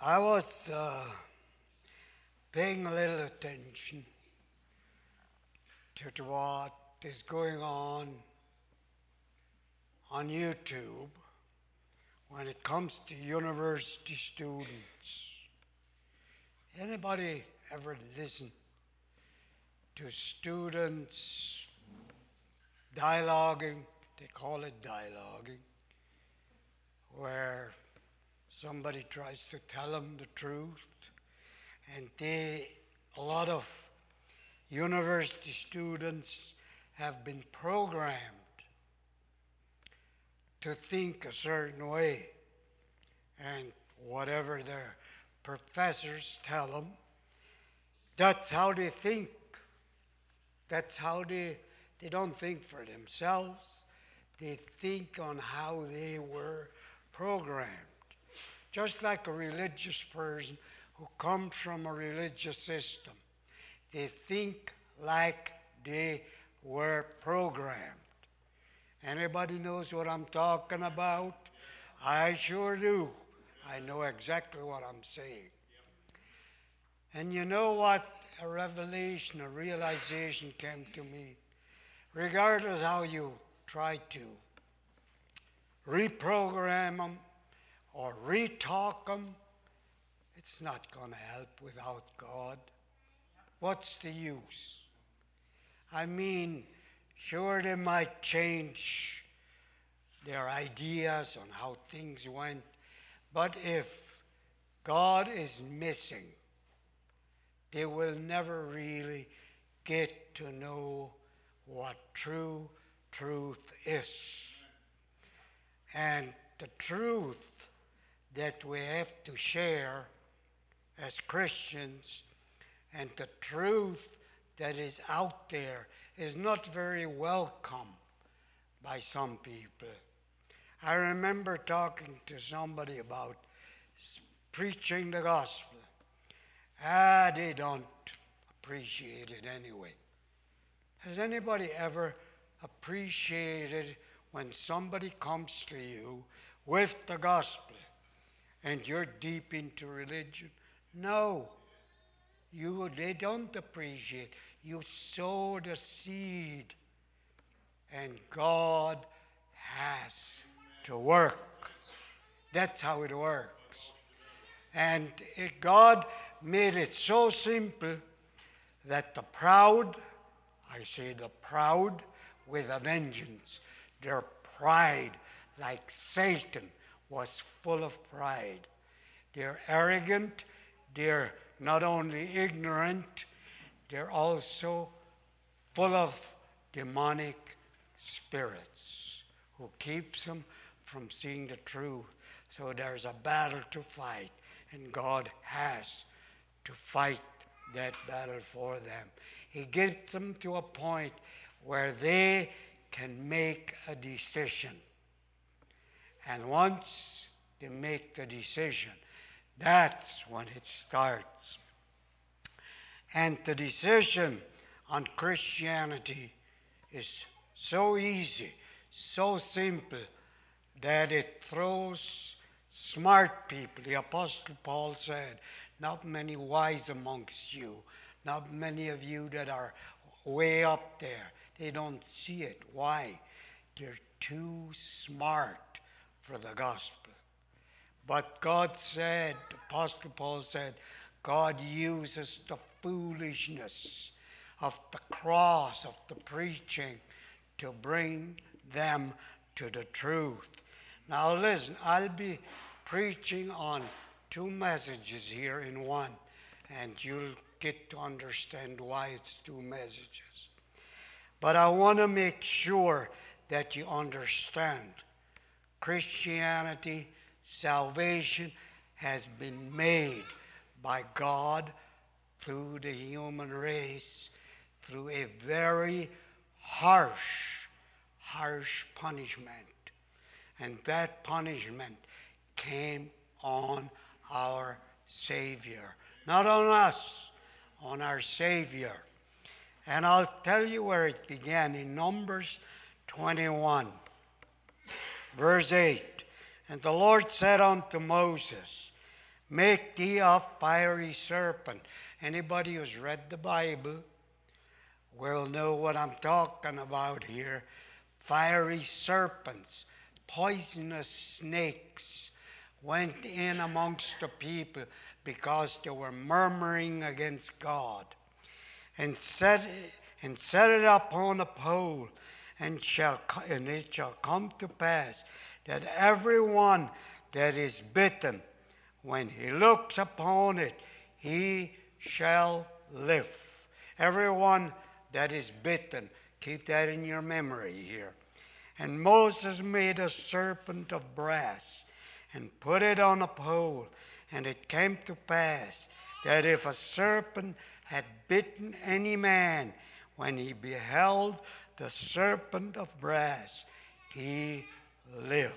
I was paying a little attention to what is going on YouTube when it comes to university students. Anybody ever listen to students dialoguing? They call it dialoguing, where somebody tries to tell them the truth, and a lot of university students have been programmed to think a certain way, and whatever their professors tell them, that's how they think. That's how they don't think for themselves. They think on how they were programmed. Just like a religious person who comes from a religious system. They think like they were programmed. Anybody knows what I'm talking about? I sure do. I know exactly what I'm saying. And you know what? A revelation, a realization came to me. Regardless how you try to reprogram them or retalk them, it's not going to help without God. What's the use? I mean, sure, they might change their ideas on how things went, but if God is missing, they will never really get to know what true truth is. And the truth that we have to share as Christians, and the truth that is out there, is not very welcome by some people. I remember talking to somebody about preaching the gospel. They don't appreciate it anyway. Has anybody ever appreciated when somebody comes to you with the gospel and you're deep into religion? No. They don't appreciate. You sow the seed, and God has to work. That's how it works. And God made it so simple that the proud, I say the proud with a vengeance, their pride, like Satan, was full of pride. They're arrogant, they're not only ignorant, they're also full of demonic spirits who keeps them from seeing the truth. So there's a battle to fight, and God has to fight that battle for them. He gets them to a point where they can make a decision. And once they make the decision, that's when it starts. And the decision on Christianity is so easy, so simple, that it throws smart people. The Apostle Paul said, not many wise amongst you, not many of you that are way up there. They don't see it. Why? They're too smart for the gospel. But God said, Apostle Paul said, God uses the foolishness of the cross, of the preaching, to bring them to the truth. Now listen, I'll be preaching on two messages here in one, and you'll get to understand why it's two messages. But I want to make sure that you understand Christianity, salvation has been made by God through the human race, through a very harsh punishment. And that punishment came on our Savior. Not on us, on our Savior. And I'll tell you where it began in Numbers 21, verse 8. And the Lord said unto Moses, make thee a fiery serpent. Anybody who's read the Bible will know what I'm talking about here. Fiery serpents, poisonous snakes went in amongst the people because they were murmuring against God. And set it up on a pole, and it shall come to pass that everyone that is bitten, when he looks upon it, he shall live. Everyone that is bitten, keep that in your memory here. And Moses made a serpent of brass and put it on a pole. And it came to pass that if a serpent had bitten any man, when he beheld the serpent of brass, he lived.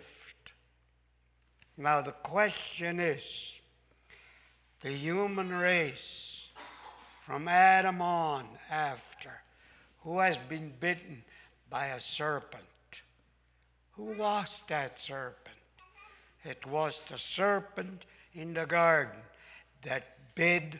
Now the question is, the human race from Adam on after, who has been bitten by a serpent? Who was that serpent? It was the serpent in the garden that bit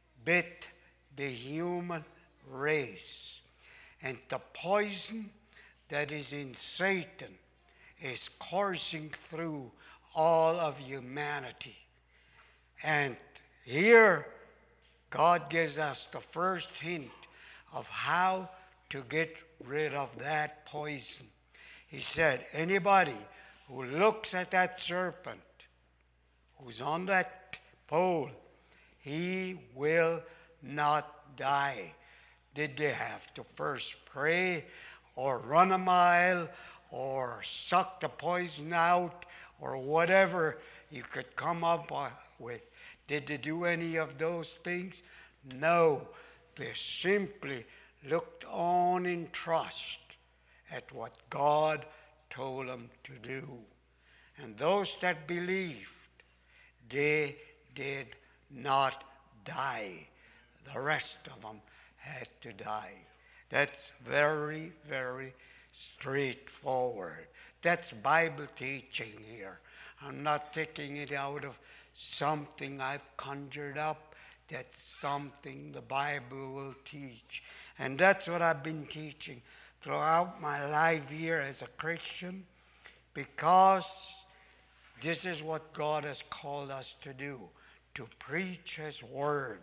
the human race. And the poison that is in Satan is coursing through all of humanity. And here, God gives us the first hint of how to get rid of that poison. He said, anybody who looks at that serpent, who's on that pole, he will not die. Did they have to first pray or run a mile or suck the poison out or whatever you could come up with? Did they do any of those things? No. They simply looked on in trust at what God told them to do. And those that believed, they did not die. The rest of them had to die. That's very, very straightforward. That's Bible teaching here. I'm not taking it out of something I've conjured up. That's something the Bible will teach. And that's what I've been teaching throughout my life here as a Christian, because this is what God has called us to do, to preach His Word.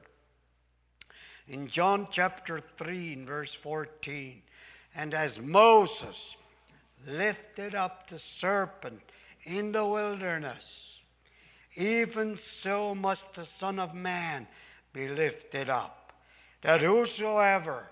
In John chapter 3, in verse 14, and as Moses lifted up the serpent in the wilderness, even so must the Son of Man be lifted up, that whosoever,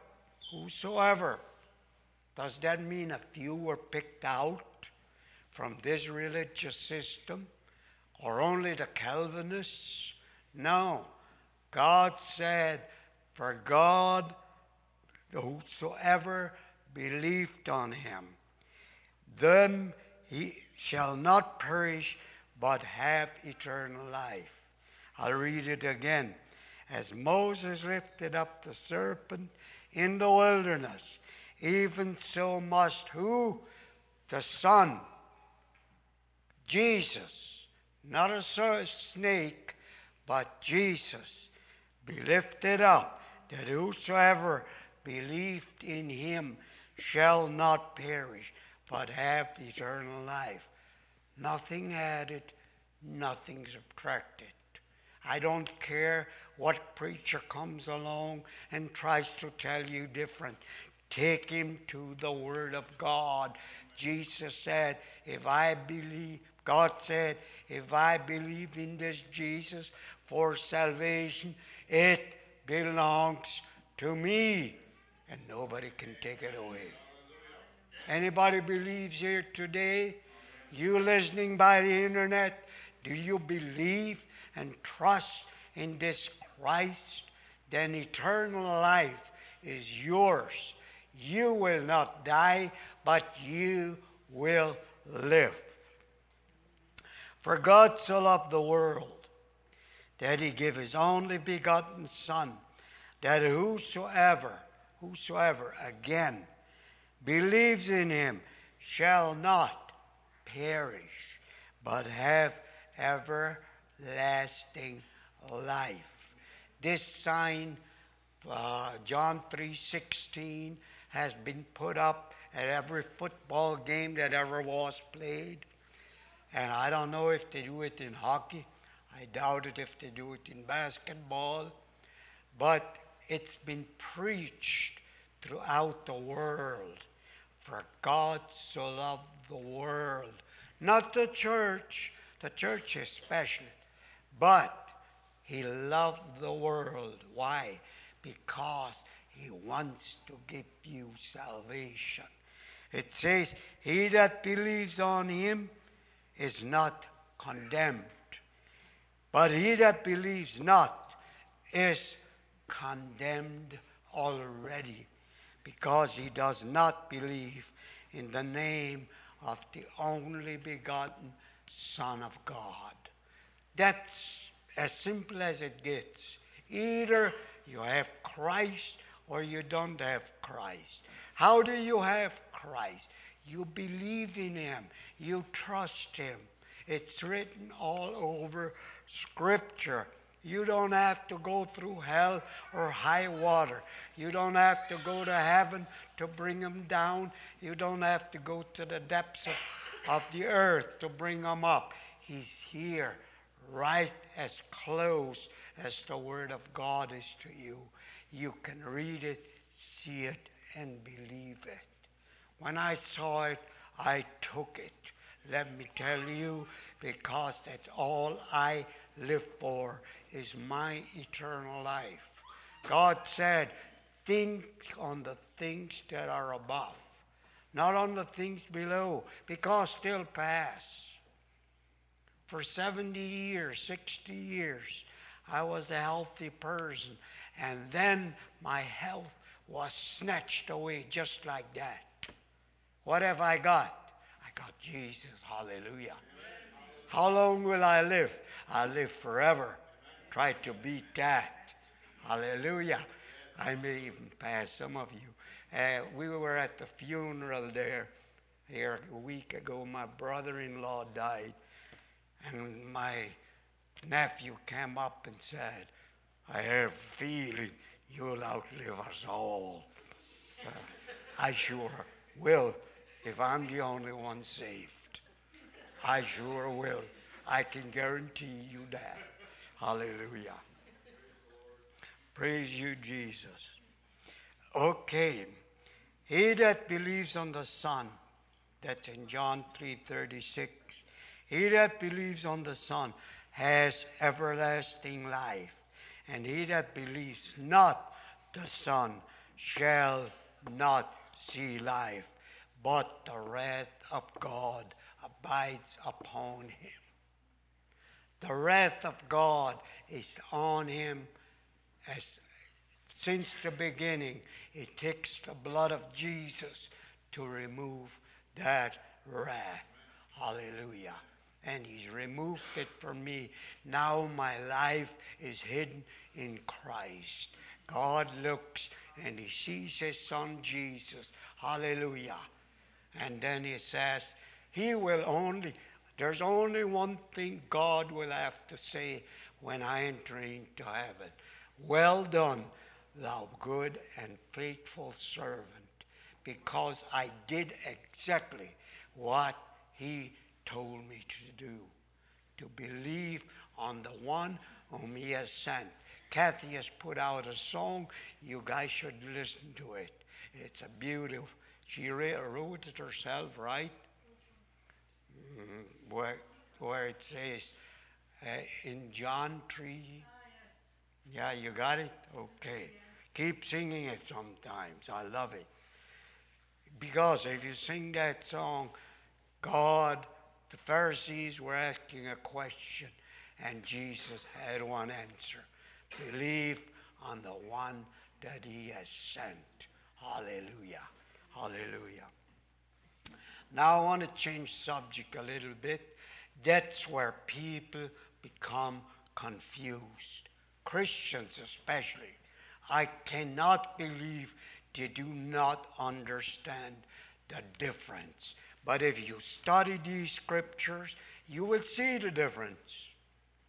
does that mean a few were picked out from this religious system, or only the Calvinists? No. God said, for God, whosoever believed on Him, them he shall not perish, but have eternal life. I'll read it again. As Moses lifted up the serpent in the wilderness, even so must who? The Son, Jesus, not a snake, but Jesus, be lifted up, that whosoever believed in Him shall not perish, but have eternal life. Nothing added, nothing subtracted. I don't care what preacher comes along and tries to tell you different. Take him to the Word of God. Jesus said, God said, if I believe in this Jesus for salvation, it belongs to me, and nobody can take it away. Anybody believes here today? You listening by the internet, do you believe and trust in this Christ? Then eternal life is yours. You will not die, but you will live. For God so loved the world that He gave His only begotten Son, that whosoever, again, believes in Him shall not perish, but have everlasting life. This sign, John 3:16, has been put up at every football game that ever was played. And I don't know if they do it in hockey. I doubt it if they do it in basketball. But it's been preached throughout the world. For God so loved the world. Not the church especially, but He loved the world. Why? Because He wants to give you salvation. It says, he that believes on Him is not condemned, but he that believes not is condemned already, because he does not believe in the name of the only begotten Son of God. That's as simple as it gets. Either you have Christ or you don't have Christ. How do you have Christ? You believe in Him. You trust Him. It's written all over Scripture. You don't have to go through hell or high water. You don't have to go to heaven to bring Him down. You don't have to go to the depths of the earth to bring Him up. He's here, right as close as the Word of God is to you. You can read it, see it, and believe it. When I saw it, I took it. Let me tell you, because that's all I live for, is my eternal life. God said, think on the things that are above, not on the things below, because they'll pass. For 70 years, 60 years, I was a healthy person, and then my health was snatched away just like that. What have I got? I got Jesus. Hallelujah. How long will I live? I'll live forever. Try to beat that. Hallelujah. I may even pass some of you. We were at the funeral there here a week ago. My brother-in-law died, and my nephew came up and said, I have a feeling you'll outlive us all. I sure will, if I'm the only one saved. I sure will. I can guarantee you that. Hallelujah. Praise you, Jesus. Okay. He that believes on the Son, that's in John 3:36. He that believes on the Son has everlasting life. And he that believes not the Son shall not see life, but the wrath of God abides upon him. The wrath of God is on him since the beginning. It takes the blood of Jesus to remove that wrath. Hallelujah. And He's removed it from me. Now my life is hidden in Christ. God looks and He sees His Son Jesus. Hallelujah. And then He says, there's only one thing God will have to say when I enter into heaven. Well done, thou good and faithful servant, because I did exactly what He told me to do, to believe on the one whom He has sent. Kathy has put out a song. You guys should listen to it. It's a beautiful. She wrote it herself, right? Where it says in John 3. Yeah, you got it? Okay. Keep singing it sometimes. I love it. Because if you sing that song, the Pharisees were asking a question, and Jesus had one answer. Believe on the one that He has sent. Hallelujah. Hallelujah. Now I want to change subject a little bit. That's where people become confused. Christians especially. I cannot believe they do not understand the difference. But if you study these scriptures, you will see the difference.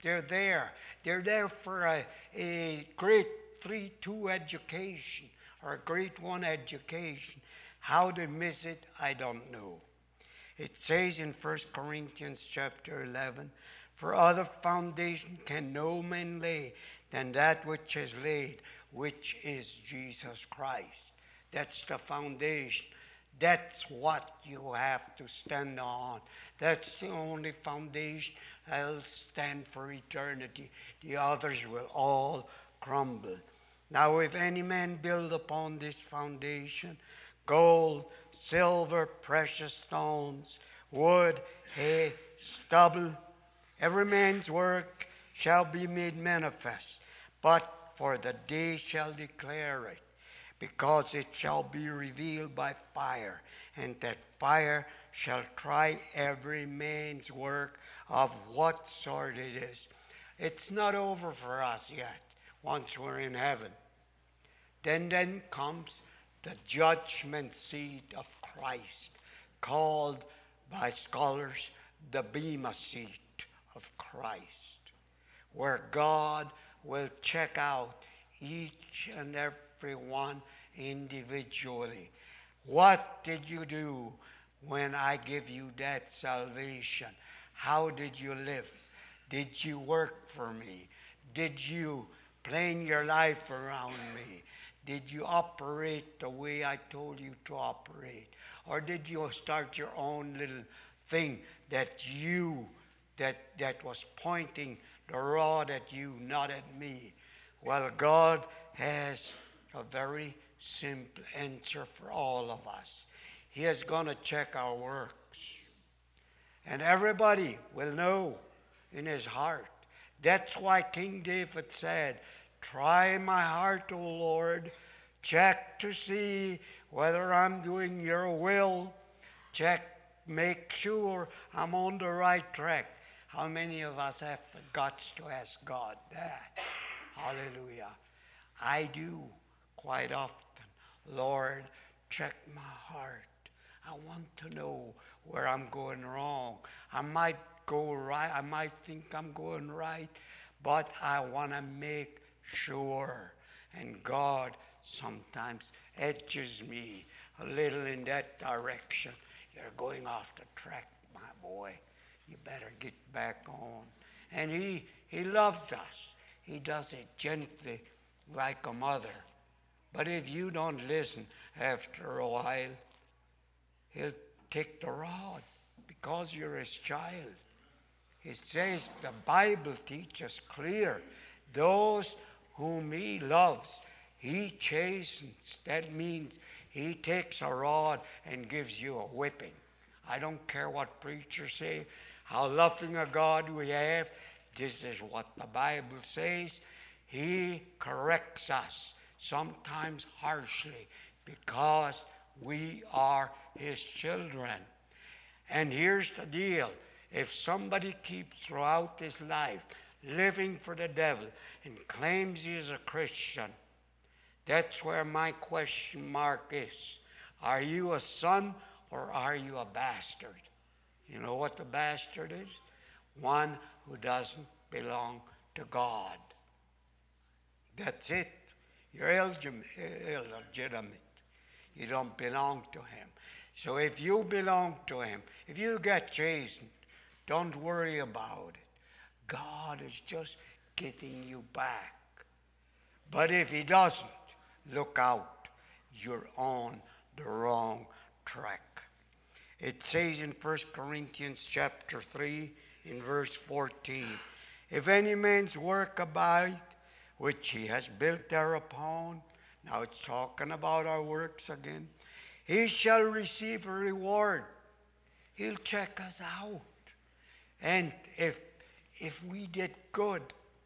They're there. They're there for a grade 3-2 education or a grade 1 education. How they miss it, I don't know. It says in 1 Corinthians chapter 11, for other foundation can no man lay than that which is laid, which is Jesus Christ. That's the foundation. That's what you have to stand on. That's the only foundation that'll stand for eternity. The others will all crumble. Now, if any man build upon this foundation, gold, silver, precious stones, wood, hay, stubble, every man's work shall be made manifest. But for the day shall declare it, because it shall be revealed by fire, and that fire shall try every man's work of what sort it is. It's not over for us yet, once we're in heaven. Then comes the judgment seat of Christ, called by scholars the Bema seat of Christ, where God will check out each and every one individually. What did you do when I give you that salvation? How did you live? Did you work for me? Did you plan your life around me? Did you operate the way I told you to operate? Or did you start your own little thing that was pointing the rod at you, not at me? Well, God has a very simple answer for all of us. He is going to check our works. And everybody will know in his heart. That's why King David said, try my heart, O Lord. Check to see whether I'm doing your will. Check, make sure I'm on the right track. How many of us have the guts to ask God that? Hallelujah. I do quite often. Lord, check my heart. I want to know where I'm going wrong. I might go right. I might think I'm going right, but I want to make sure. And God sometimes edges me a little in that direction. You're going off the track, my boy. You better get back on. And he loves us. He does it gently like a mother. But if you don't listen, after a while, he'll take the rod because you're his child. It says, the Bible teaches clear, those whom he loves, he chastens. That means he takes a rod and gives you a whipping. I don't care what preachers say, how loving a God we have. This is what the Bible says. He corrects us, sometimes harshly, because we are his children. And here's the deal. If somebody keeps throughout his life living for the devil and claims he is a Christian, that's where my question mark is. Are you a son or are you a bastard? You know what the bastard is? One who doesn't belong to God. That's it. You're illegitimate. You don't belong to him. So if you belong to him, if you get chastened, don't worry about it. God is just getting you back. But if he doesn't, look out. You're on the wrong track. It says in 1 Corinthians chapter 3 in verse 14, if any man's work abide, which he has built thereupon, now it's talking about our works again, he shall receive a reward. He'll check us out. And if we did good,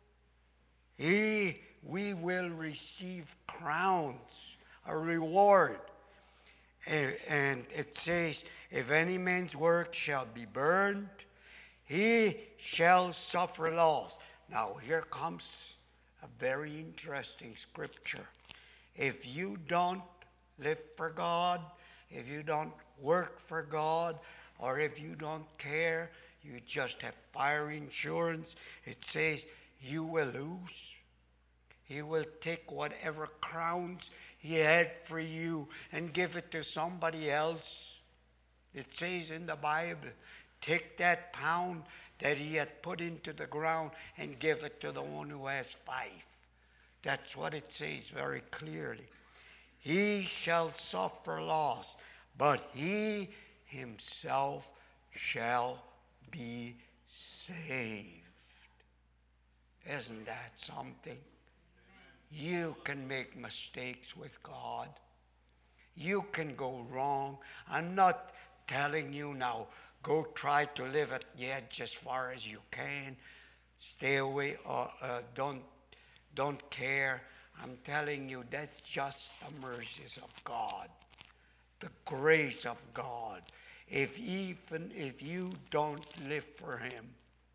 we will receive crowns, a reward. And it says, if any man's work shall be burned, he shall suffer loss. Now here comes a very interesting scripture. If you don't live for God, if you don't work for God, or if you don't care, You just have fire insurance. It says you will lose. He will take whatever crowns he had for you and give it to somebody else. It says in the Bible, take that pound that he had put into the ground and give it to the one who has 5. That's what it says very clearly. He shall suffer loss, but he himself shall be saved. Isn't that something? You can make mistakes with God. You can go wrong. I'm not telling you now, go try to live at the edge as far as you can. Stay away, don't care. I'm telling you, that's just the mercies of God, the grace of God. Even if you don't live for him,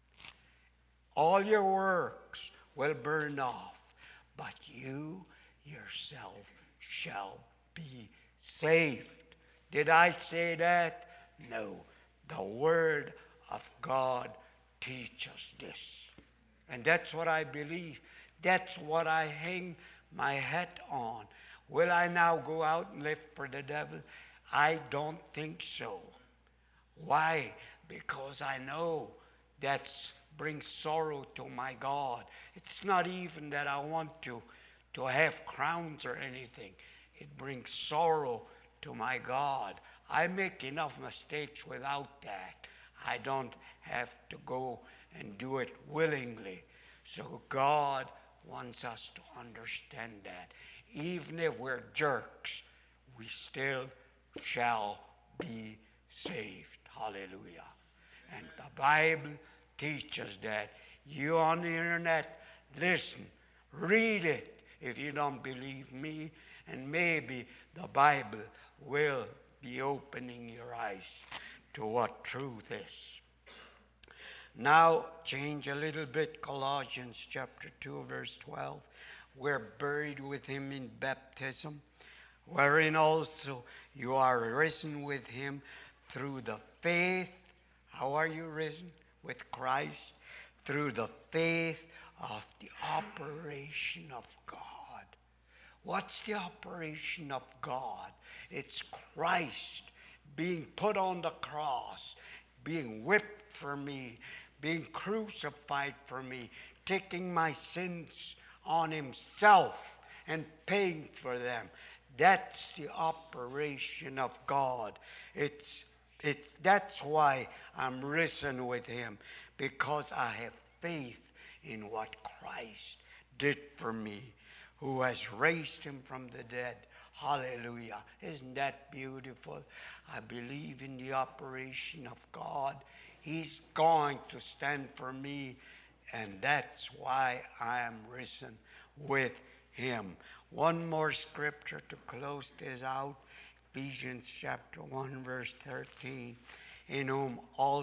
all your works will burn off, but you yourself shall be saved. Did I say that? No. The Word of God teaches this. And that's what I believe. That's what I hang my hat on. Will I now go out and live for the devil? I don't think so. Why? Because I know that brings sorrow to my God. It's not even that I want to have crowns or anything. It brings sorrow to my God. I make enough mistakes without that. I don't have to go and do it willingly. So God wants us to understand that. Even if we're jerks, we still shall be saved. Hallelujah. And the Bible teaches that. You on the internet, listen, read it if you don't believe me, and maybe the Bible will be opening your eyes to what truth is. Now, change a little bit, Colossians chapter 2, verse 12. We're buried with him in baptism, wherein also you are risen with him through the faith. How are you risen? With Christ. Through the faith of the operation of God. What's the operation of God? It's Christ being put on the cross, being whipped for me, being crucified for me, taking my sins on himself and paying for them. That's the operation of God. That's why I'm risen with him, because I have faith in what Christ did for me, who has raised him from the dead. Hallelujah. Isn't that beautiful? I believe in the operation of God. He's going to stand for me, and that's why I am risen with him. One more scripture to close this out. Ephesians chapter 1, verse 13. In whom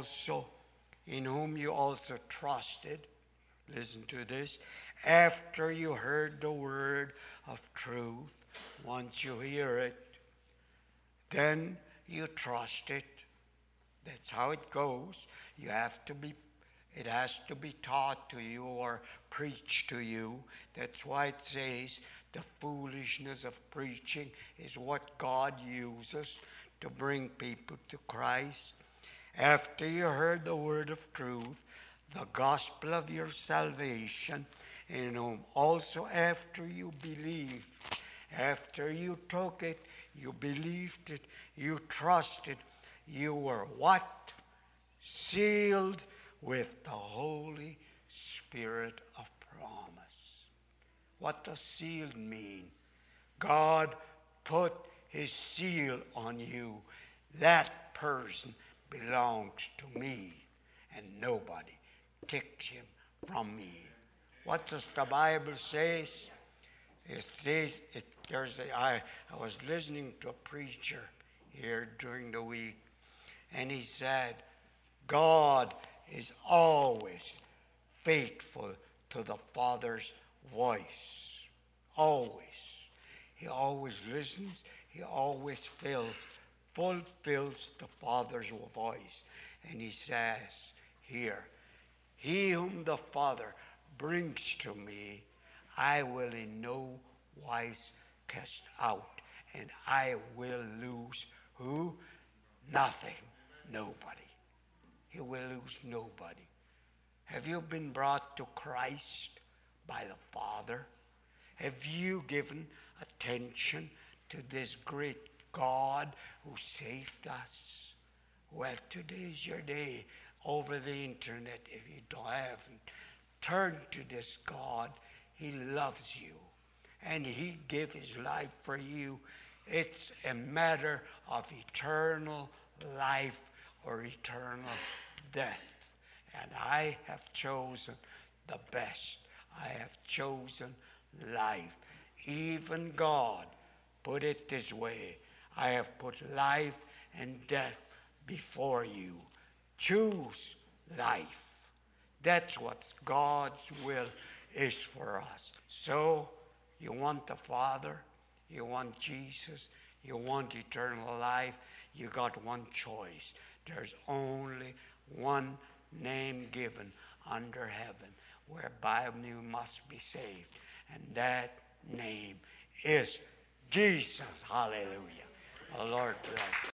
you also trusted. Listen to this. After you heard the word of truth, once you hear it, then you trust it. That's how it goes. It has to be taught to you or preached to you. That's why it says the foolishness of preaching is what God uses to bring people to Christ. After you heard the word of truth, the gospel of your salvation, in whom also after you believed, after you took it, you believed it, you trusted, you were what? Sealed with the Holy Spirit of promise. What does sealed mean? God put his seal on you. That person belongs to me, and nobody takes him from me. What does the Bible say? It says, I was listening to a preacher here during the week, and he said, God is always faithful to the Father's voice. Always. He always listens. He always fulfills the Father's voice. And he says, here. He whom the Father brings to me, I will in no wise cast out, and I will lose who? Nothing. Nobody. He will lose nobody. Have you been brought to Christ by the Father? Have you given attention to this great God who saved us? Well, today is your day over the internet. If you haven't, turn to this God. He loves you, and He gave His life for you. It's a matter of eternal life or eternal death. And I have chosen the best. I have chosen life. Even God put it this way: I have put life and death before you. Choose life. That's what God's will is for us. So, you want the Father, you want Jesus, you want eternal life, you got one choice. There's only one name given under heaven whereby you must be saved. And that name is Jesus. Hallelujah. The Lord bless you.